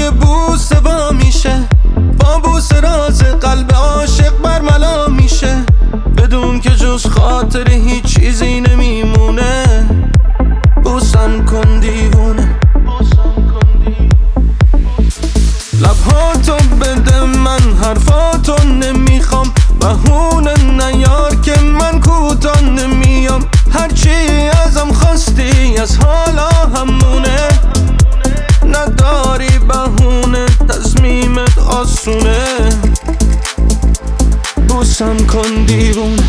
جای بوسه وا میشه، با بوسه راز قلب عاشق برملا میشه. بدون که جز خاطر هیچ چیزی نمیمونه. بوسم کن دیوونه. لبهاتو بده من حرفاتو نمیخوام، بهونه نیار که من کوتاه نمیام. هرچی ازم خواستی از حالا همونه، نداری بهونه تصمیمت آسونه. بوسم کن دیوونه،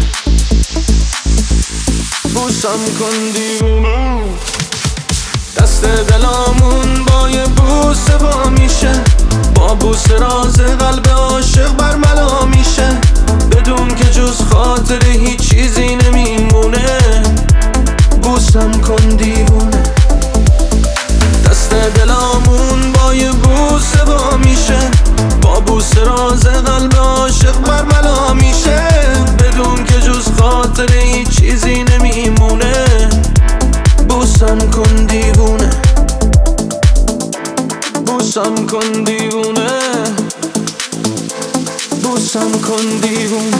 بوسم کن دیوونه. دست دلامون با یه بوسه وا میشه، با بوسه راز قلب عاشق برملا میشه. بدون که جز خاطر هیچ چیزی نمیمونه. بوسم کن دیوونه. دست دلامون با یه بوسه وا میشه، با بوسه راز قلب عاشق برملا میشه. بدون که جز خاطر هیچ چیزی نمیمونه. بوسم کن دیوونه، بوسم کن دیوونه، بوسم کن دیوونه.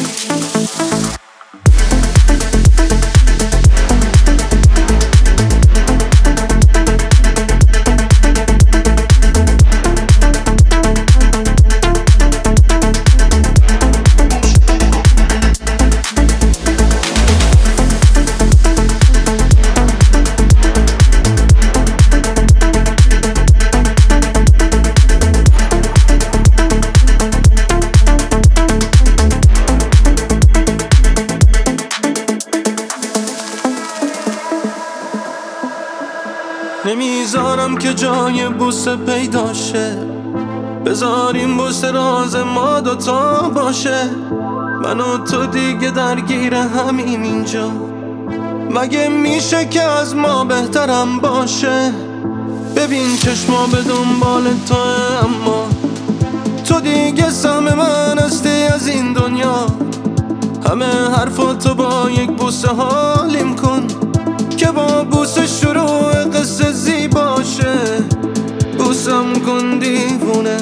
نمیذارم که جای بوسه پیدا شه، بذاریم بوسه راز ما دوتا باشه. من و تو دیگه درگیر همین اینجا، مگه میشه که از ما بهترم باشه؟ ببین چشما به دنبال تو، اما تو دیگه سهم من هستی از این دنیا. همه حرفاتو با یک بوسه حالیم کن، که با بوسه شروع قصه زیباشه. بوسم کن دیوونه،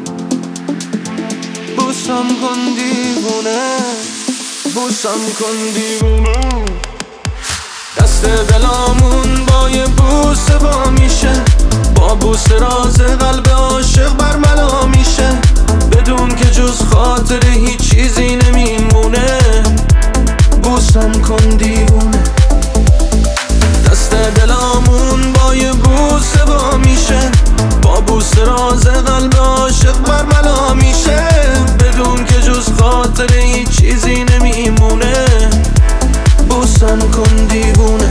بوسم کن دیوونه، بوسم کن دیوونه. دست دلامون با یه بوسه وا میشه، با بوسه راز قلب عاشق برملا میشه. بدون که جز خاطر هیچ چیزی نمیمونه. بوسم کن دیوونه. دست دلامون با یه بوسه وا میشه، با بوسه راز قلب عاشق برملا میشه. بدون که جز خاطر هیچ چیزی نمیمونه. بوسم کن دیوونه.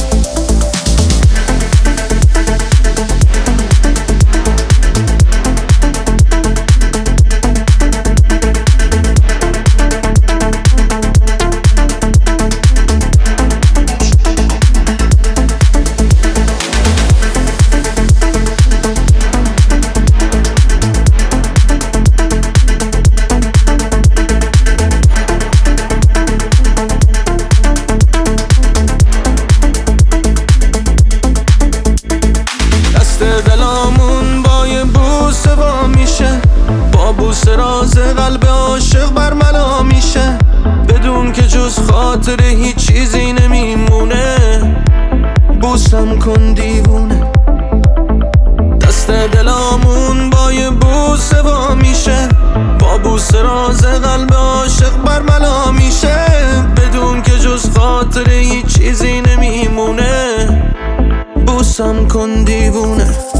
دلامون با یه بوسه وا میشه، با بوسه راز قلب عاشق برملا میشه. بدون که جز خاطر هیچ چیزی نمیمونه. بوسم کن دیوونه. دست دلامون با یه بوسه وا میشه، با بوسه راز قلب عاشق برملا میشه. بدون که جز خاطر هیچ چیزی نمیمونه. بوسم کن دیوونه.